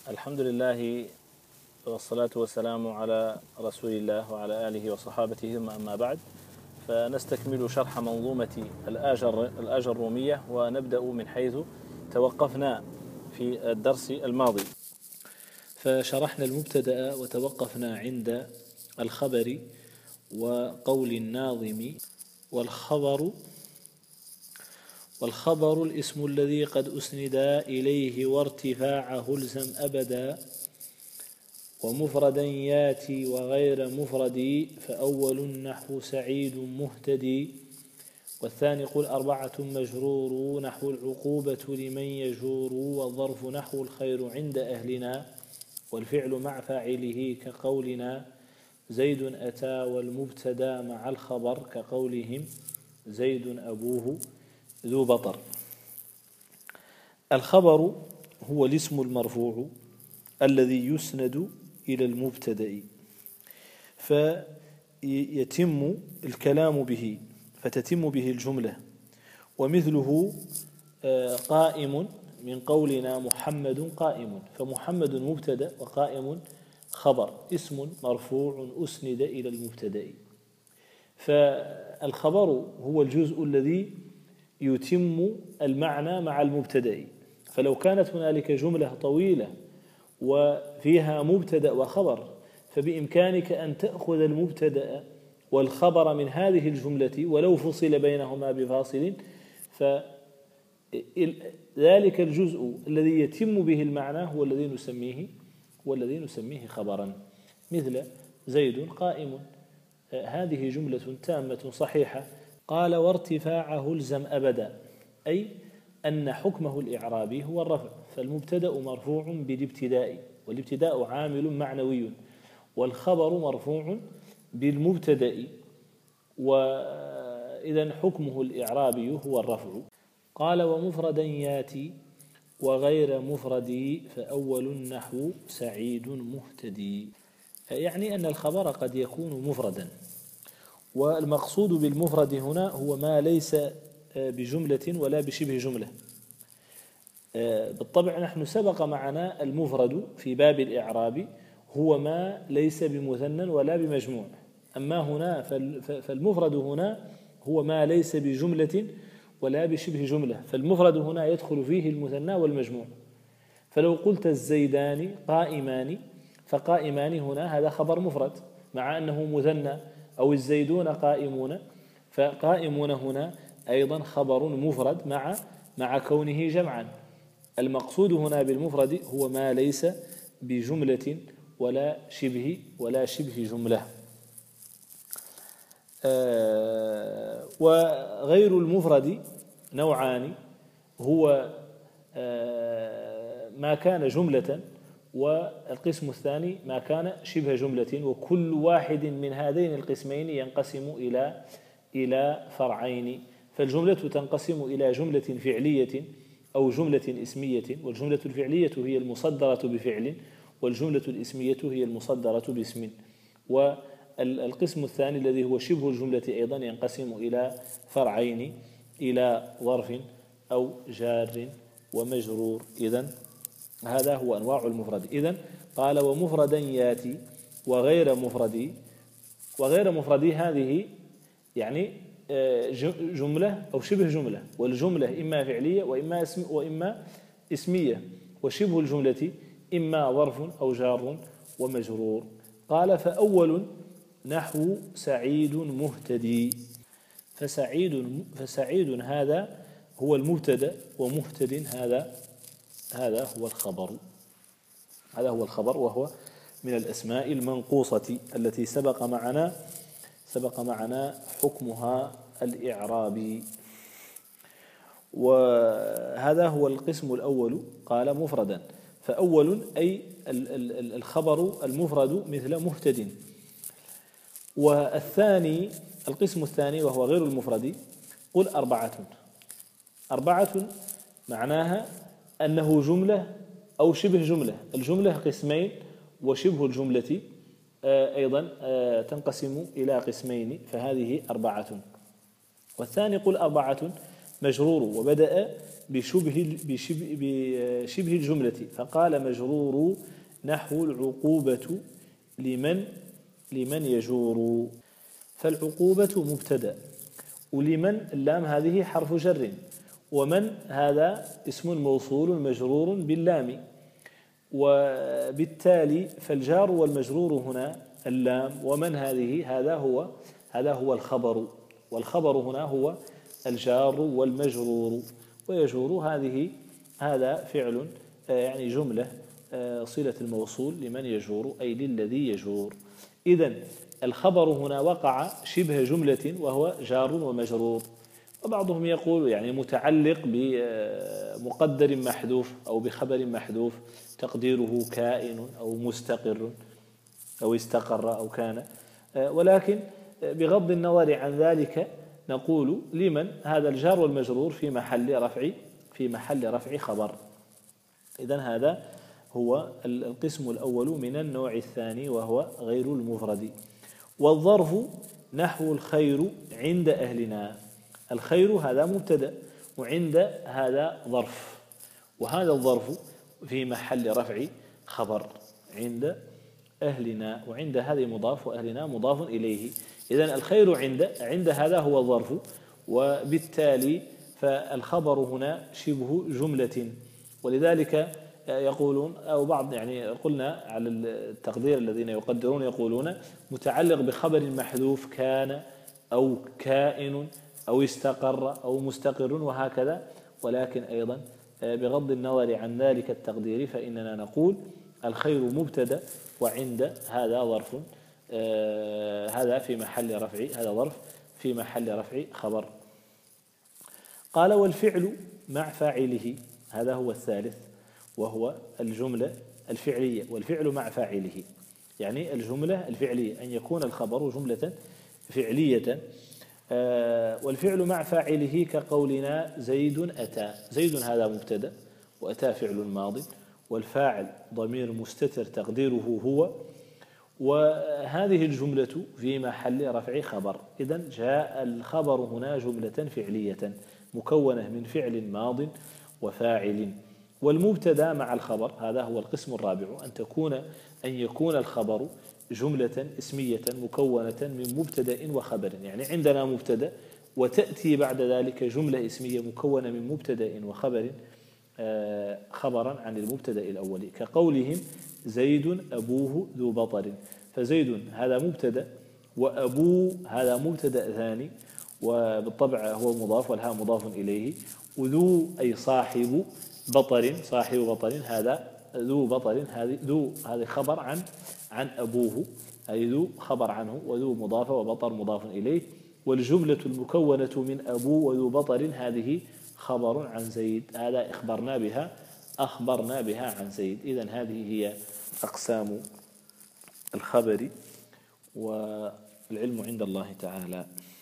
الحمد لله والصلاة والسلام على رسول الله وعلى آله وصحابته، ثم أما بعد، فنستكمل شرح منظومة الآجرومية ونبدأ من حيث توقفنا في الدرس الماضي. فشرحنا المبتدأ وتوقفنا عند الخبر وقول الناظم: والخبر الاسم الذي قد أسند إليه وارتفاعه الزم أبدا، ومفردا ياتي وغير مفرد، فأول نحو سعيد مهتدي، والثاني قل أربعة مجرور نحو العقوبة لمن يجور، والظرف نحو الخير عند أهلنا، والفعل مع فاعله كقولنا زيد أتى، والمبتدا مع الخبر كقولهم زيد أبوه ذو بطر. الخبر هو الاسم المرفوع الذي يسند إلى المبتدأ فيتم الكلام به، فتتم به الجملة، ومثله قائم من قولنا محمد قائم، فمحمد مبتدأ وقائم خبر، اسم مرفوع أسند إلى المبتدأ. فالخبر هو الجزء الذي يتم المعنى مع المبتدأ، فلو كانت هنالك جملة طويلة وفيها مبتدأ وخبر، فبإمكانك أن تأخذ المبتدأ والخبر من هذه الجملة ولو فصل بينهما بفاصل، فذلك الجزء الذي يتم به المعنى هو الذي نسميه خبرا. مثل زيد قائم، هذه جملة تامة صحيحة. قال وارتفاعه الزم أبدا، أي أن حكمه الإعرابي هو الرفع، فالمبتدأ مرفوع بالابتداء، والابتداء عامل معنوي، والخبر مرفوع بالمبتدأ، وإذن حكمه الإعرابي هو الرفع. قال ومفردا ياتي وغير مفرد، فأول النحو سعيد مهتدي، يعني أن الخبر قد يكون مفردا، والمقصود بالمفرد هنا هو ما ليس بجملة ولا بشبه جملة. بالطبع نحن سبق معنا المفرد في باب الإعراب هو ما ليس بمثنى ولا بمجموع، أما هنا فالمفرد هنا هو ما ليس بجملة ولا بشبه جملة، فالمفرد هنا يدخل فيه المثنى والمجموع. فلو قلت الزيدان قائمان، فقائمان هنا هذا خبر مفرد مع أنه مثنى، أو الزيدون قائمون، فقائمون هنا أيضا خبر مفرد مع كونه جمعا. المقصود هنا بالمفرد هو ما ليس بجملة ولا شبه جملة. وغير المفرد نوعان، هو ما كان جملة، والقسم الثاني ما كان شبه جملة، وكل واحد من هذين القسمين ينقسم إلى فرعين. فالجملة تنقسم إلى جملة فعلية أو جملة اسمية، والجملة الفعلية هي المصدرة بفعل، والجملة الاسمية هي المصدرة باسم. والقسم الثاني الذي هو شبه الجملة أيضا ينقسم إلى فرعين، إلى ظرف أو جار ومجرور. إذن هذا هو أنواع المفرد. إذن قال ومفردا ياتي وغير مفرد، وغير مفرد هذه يعني جملة أو شبه جملة، والجملة إما فعلية وإما اسمية، وشبه الجملة إما ظرف أو جار ومجرور. قال نحو سعيد مهتدي، فسعيد هذا هو المبتدأ، ومهتد هذا هو الخبر. وهو من الأسماء المنقوصة التي سبق معنا حكمها الإعرابي. وهذا هو القسم الأول. قال مفردا، فأول أي الخبر المفرد مثل مهتد. والثاني القسم الثاني وهو غير المفرد، قل أربعة معناها أنه جملة أو شبه جملة. الجملة قسمين، وشبه الجملة أيضا تنقسم إلى قسمين، فهذه 4. والثاني قل 4 مجرور، وبدأ بشبه الجملة فقال مجرور نحو العقوبة لمن يجور. فالعقوبة مبتدأ، ولمن اللام هذه حرف جر، ومن هذا اسم موصول مجرور باللام، وبالتالي فالجار والمجرور هنا اللام، ومن هذه هذا هو الخبر، والخبر هنا هو الجار والمجرور، ويجور هذا فعل يعني جملة صلة الموصول لمن يجور أي للذي يجور. إذن الخبر هنا وقع شبه جملة وهو جار ومجرور، وبعضهم يقول يعني متعلق بمقدر محذوف أو بخبر محذوف تقديره كائن أو مستقر أو استقر أو كان، ولكن بغض النظر عن ذلك نقول لمن هذا الجار والمجرور في محل رفع خبر. إذن هذا هو القسم الأول من النوع الثاني وهو غير المفرد. والظرف نحو الخير عند أهلنا. الخير هذا مبتدأ، وعند هذا ظرف، وهذا الظرف في محل رفع خبر عند أهلنا، وعند هذه مضاف وأهلنا مضاف إليه. إذن الخير عند هذا هو الظرف، وبالتالي فالخبر هنا شبه جملة. ولذلك يقولون أو بعض يعني قلنا على التقدير الذين يقدرون يقولون متعلق بخبر محذوف كان أو كائن أو استقر أو مستقر وهكذا، ولكن أيضا بغض النظر عن ذلك التقدير فإننا نقول الخير مبتدأ وعند هذا ظرف، هذا في محل رفع، هذا ظرف في محل رفع خبر. قال والفعل مع فاعله، هذا هو الثالث وهو الجملة الفعلية. والفعل مع فاعله يعني الجملة الفعلية أن يكون الخبر جملة فعلية. والفعل مع فاعله كقولنا زيد أتى. زيد هذا مبتدأ وأتى فعل ماض، والفاعل ضمير مستتر تقديره هو، وهذه الجملة في محل رفع خبر. إذن جاء الخبر هنا جملة فعلية مكونة من فعل ماض وفاعل. والمبتدا مع الخبر هذا هو القسم الرابع، أن يكون الخبر جملة اسمية مكونة من مبتدأ وخبر. يعني عندنا مبتدأ وتأتي بعد ذلك جملة اسمية مكونة من مبتدأ وخبر خبرا عن المبتدأ الأول، كقولهم زيد أبوه ذو بطر. فزيد هذا مبتدأ، وأبوه هذا مبتدأ ثاني، وبالطبع هو مضاف والهاء مضاف إليه، وذو أي صاحب بطر، صاحب بطر هذا ذو بطر، هذه خبر عن أبوه، أي ذو خبر عنه، وذو مضاف وبطر مضاف إليه. والجملة المكونة من أبو وذو بطر هذه خبر عن زيد، هذا أخبرنا بها عن زيد. إذن هذه هي أقسام الخبر، والعلم عند الله تعالى.